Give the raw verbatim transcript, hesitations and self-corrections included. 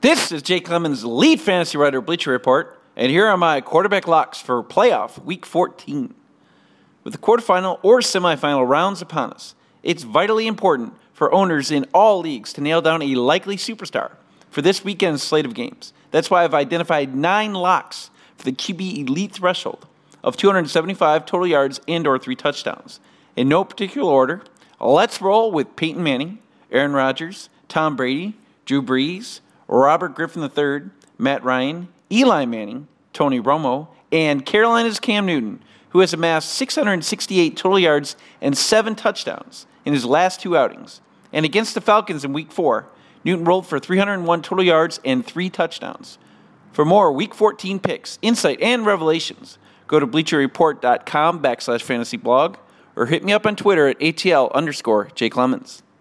This is Jake Clemens, lead fantasy writer of Bleacher Report, and here are my quarterback locks for playoff week fourteen. With the quarterfinal or semifinal rounds upon us, it's vitally important for owners in all leagues to nail down a likely superstar for this weekend's slate of games. That's why I've identified nine locks for the Q B elite threshold of two hundred seventy-five total yards and or three touchdowns. In no particular order, let's roll with Peyton Manning, Aaron Rodgers, Tom Brady, Drew Brees, Robert Griffin the third, Matt Ryan, Eli Manning, Tony Romo, and Carolina's Cam Newton, who has amassed six hundred sixty-eight total yards and seven touchdowns in his last two outings. And against the Falcons in Week four, Newton rolled for three hundred one total yards and three touchdowns. For more Week fourteen picks, insight, and revelations, go to bleacherreport.com backslash fantasy blog or hit me up on Twitter at ATL underscore Jake Clemens.